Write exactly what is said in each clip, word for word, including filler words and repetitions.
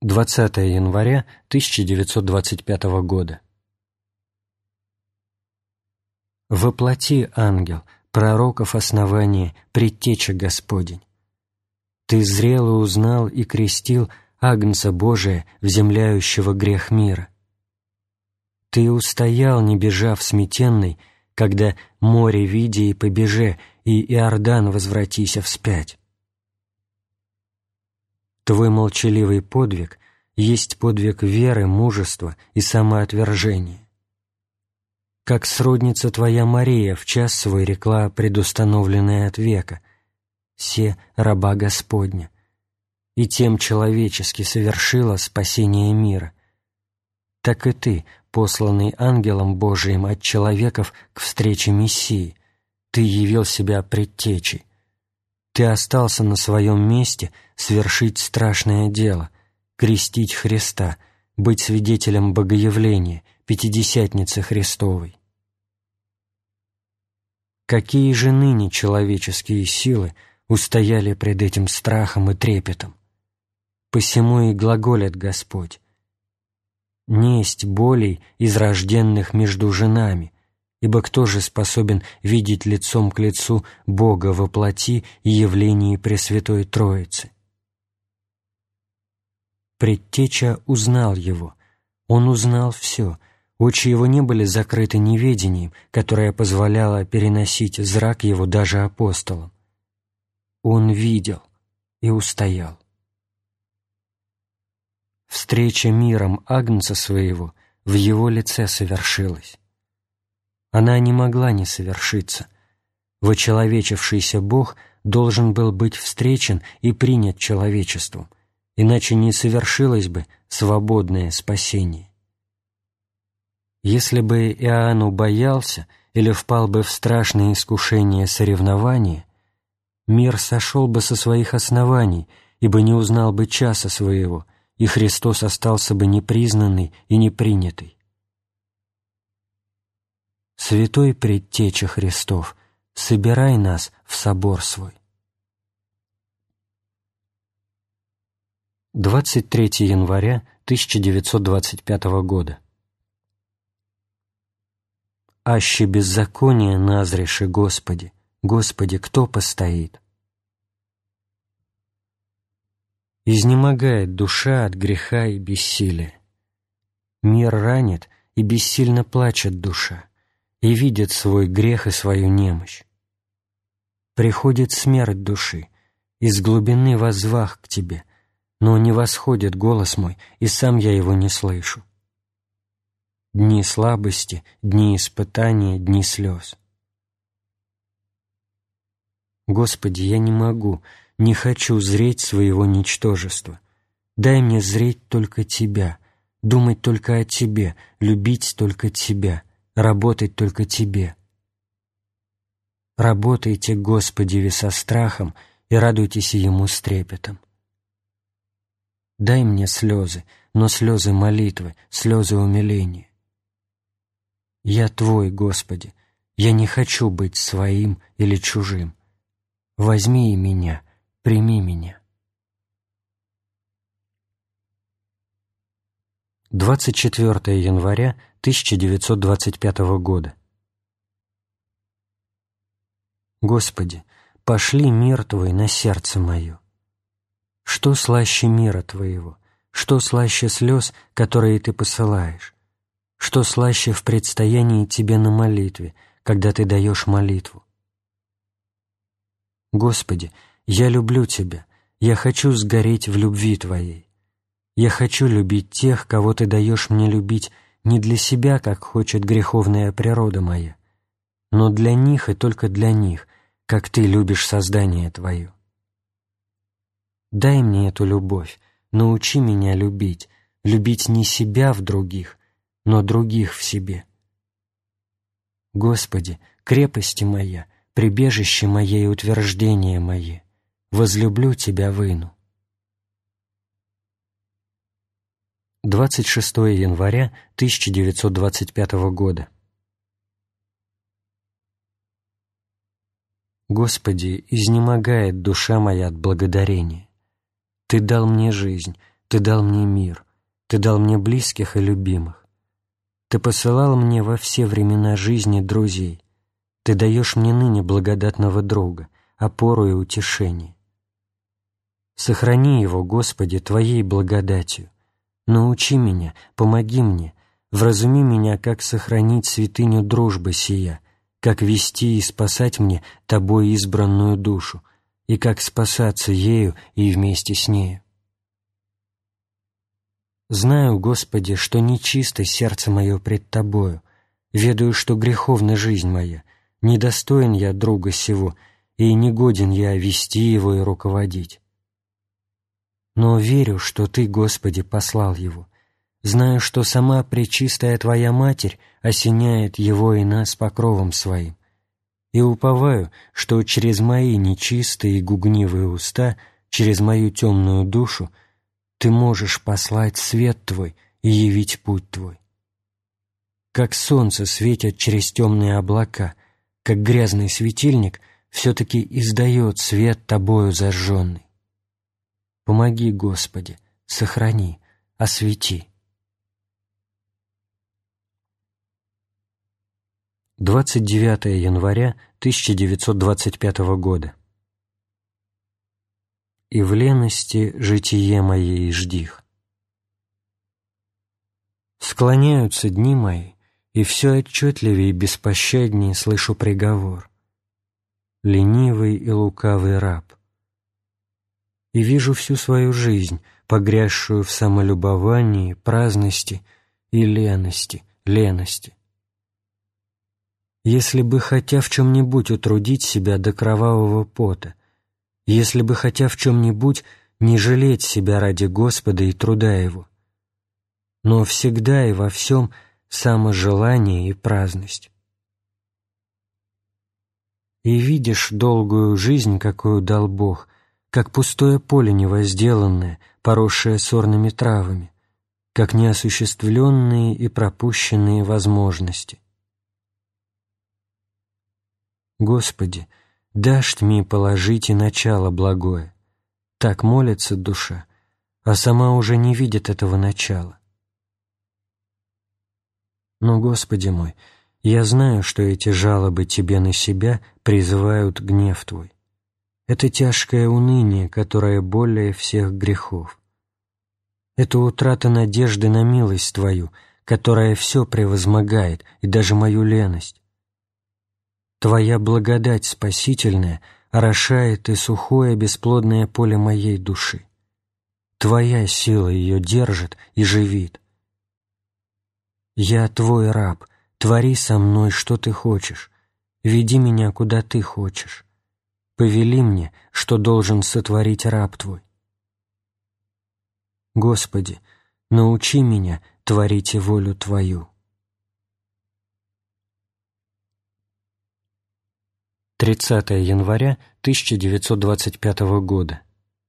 двадцатое января тысяча девятьсот двадцать пятого года. «Воплоти, ангел, пророков основание, предтеча Господень. Ты зрел и узнал и крестил Агнца Божия, вземляющего грех мира. Ты устоял, не бежав смятенный, когда море види и побеже, и Иордан возвратися вспять. Твой молчаливый подвиг есть подвиг веры, мужества и самоотвержения. Как сродница твоя Мария в час свой рекла, предустановленная от века, «Се раба Господня», и тем человечески совершила спасение мира, так и ты, посланный ангелом Божиим от человеков к встрече Мессии, ты явил себя предтечей. Ты остался на своем месте свершить страшное дело, крестить Христа, быть свидетелем Богоявления, Пятидесятницы Христовой. Какие же ныне человеческие силы устояли пред этим страхом и трепетом? Посему и глаголит Господь: «Несть болей из рожденных между женами, ибо кто же способен видеть лицом к лицу Бога во плоти и явлении Пресвятой Троицы?» Предтеча узнал его, он узнал все, очи его не были закрыты неведением, которое позволяло переносить зрак его даже апостолам. Он видел и устоял. Встреча миром Агнца Своего в его лице совершилась. Она не могла не совершиться. Вочеловечившийся Бог должен был быть встречен и принят человечеством, иначе не совершилось бы свободное спасение. Если бы Иоанн боялся или впал бы в страшное искушение соревнования, мир сошел бы со своих оснований, ибо не узнал бы часа своего, и Христос остался бы непризнанный и непринятый. Святой Предтеча Христов, собирай нас в собор свой. двадцать третьего января тысяча девятьсот двадцать пятого года. «Аще беззаконие назреши, Господи, Господи, кто постоит?» Изнемогает душа от греха и бессилия. Мир ранит, и бессильно плачет душа, и видит свой грех и свою немощь. Приходит смерть души, из глубины воззвах к Тебе, но не восходит голос мой, и сам я его не слышу. Дни слабости, дни испытания, дни слез. Господи, я не могу, не хочу зреть своего ничтожества. Дай мне зреть только Тебя, думать только о Тебе, любить только Тебя, работать только Тебе. Работайте, Господи, ви со страхом, и радуйтесь Ему с трепетом. Дай мне слезы, но слезы молитвы, слезы умиления. Я Твой, Господи, я не хочу быть своим или чужим. Возьми и меня, прими меня. двадцать четвёртого января тысяча девятьсот двадцать пятого года. Господи, пошли мир Твой на сердце мое. Что слаще мира Твоего? Что слаще слез, которые Ты посылаешь? Что слаще в предстоянии Тебе на молитве, когда Ты даешь молитву? Господи, я люблю Тебя, я хочу сгореть в любви Твоей. Я хочу любить тех, кого Ты даешь мне любить не для себя, как хочет греховная природа моя, но для них и только для них, как Ты любишь создание Твое. Дай мне эту любовь, научи меня любить, любить не себя в других, но других в себе. Господи, крепости моя, прибежище мое и утверждение мое, возлюблю Тебя выну. двадцать шестого января тысяча девятьсот двадцать пятого года. Господи, изнемогает душа моя от благодарения. Ты дал мне жизнь, Ты дал мне мир, Ты дал мне близких и любимых. Ты посылал мне во все времена жизни друзей. Ты даешь мне ныне благодатного друга, опору и утешение. Сохрани его, Господи, Твоей благодатью. Научи меня, помоги мне, вразуми меня, как сохранить святыню дружбы сия, как вести и спасать мне Тобой избранную душу, и как спасаться ею и вместе с нею. Знаю, Господи, что нечисто сердце мое пред Тобою, ведаю, что греховна жизнь моя, недостоин я друга сего, и негоден я вести его и руководить. Но верю, что Ты, Господи, послал его, знаю, что сама пречистая Твоя Матерь осеняет его и нас покровом Своим, и уповаю, что через мои нечистые и гугнивые уста, через мою темную душу, Ты можешь послать свет Твой и явить путь Твой. Как солнце светит через темные облака, как грязный светильник все-таки издает свет Тобою зажженный. Помоги, Господи, сохрани, освети. двадцать девятое января тысяча девятьсот двадцать пятого года. «И в лености житие моей ждих. Склоняются дни мои, и все отчетливее и беспощаднее слышу приговор. Ленивый и лукавый раб. И вижу всю свою жизнь, погрязшую в самолюбовании, праздности и лености, лености. Если бы хотя в чем-нибудь утрудить себя до кровавого пота, если бы хотя в чем-нибудь не жалеть себя ради Господа и труда Его, но всегда и во всем саможелание и праздность. И видишь долгую жизнь, какую дал Бог, как пустое поле невозделанное, поросшее сорными травами, как неосуществленные и пропущенные возможности. Господи, дашь Тьме положить и начало благое. Так молится душа, а сама уже не видит этого начала. Но, Господи мой, я знаю, что эти жалобы Тебе на себя призывают гнев Твой. Это тяжкое уныние, которое более всех грехов. Это утрата надежды на милость Твою, которая все превозмогает, и даже мою леность. Твоя благодать спасительная орошает и сухое бесплодное поле моей души. Твоя сила ее держит и живит. Я Твой раб, твори со мной, что Ты хочешь, веди меня, куда Ты хочешь. Повели мне, что должен сотворить раб Твой. Господи, научи меня творить волю Твою. тридцатое января тысяча девятьсот двадцать пятого года.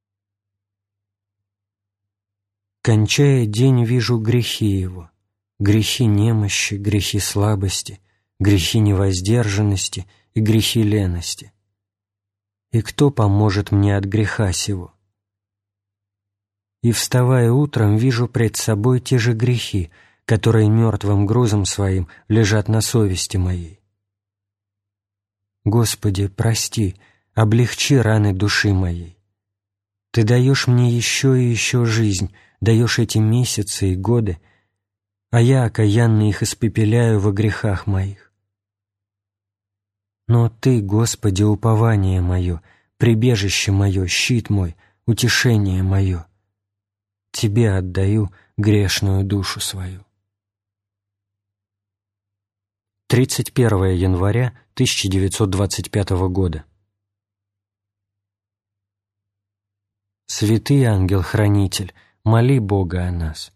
Кончая день, вижу грехи его, грехи немощи, грехи слабости, грехи невоздержанности и грехи лености. И кто поможет мне от греха сего? И, вставая утром, вижу пред собой те же грехи, которые мертвым грузом своим лежат на совести моей. Господи, прости, облегчи раны души моей. Ты даешь мне еще и еще жизнь, даешь эти месяцы и годы, а я окаянно их испепеляю во грехах моих. Но Ты, Господи, упование мое, прибежище мое, щит мой, утешение мое. Тебе отдаю грешную душу свою. тридцать первое января тысяча девятьсот двадцать пятого года. Святый ангел-хранитель, моли Бога о нас.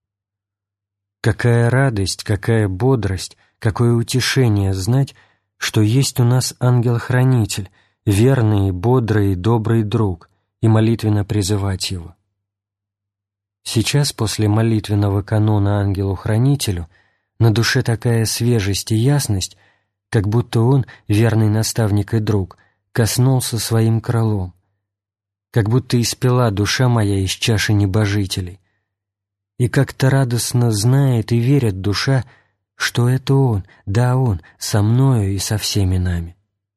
Какая радость, какая бодрость, какое утешение знать, что есть у нас ангел-хранитель, верный, бодрый и добрый друг, и молитвенно призывать его. Сейчас, после молитвенного канона ангелу-хранителю, на душе такая свежесть и ясность, как будто он, верный наставник и друг, коснулся своим крылом, как будто испила душа моя из чаши небожителей. И как-то радостно знает и верит душа, что это Он, да Он, со мною и со всеми нами.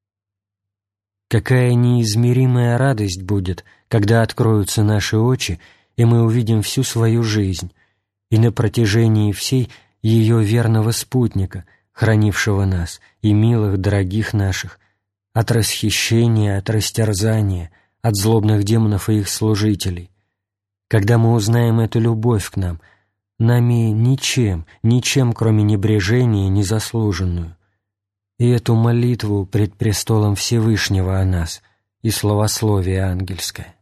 Какая неизмеримая радость будет, когда откроются наши очи, и мы увидим всю свою жизнь, и на протяжении всей ее верного спутника, хранившего нас и милых, дорогих наших, от расхищения, от растерзания, от злобных демонов и их служителей. Когда мы узнаем эту любовь к нам, нами ничем, ничем, кроме небрежения, незаслуженную, и эту молитву пред престолом Всевышнего о нас и словословие ангельское.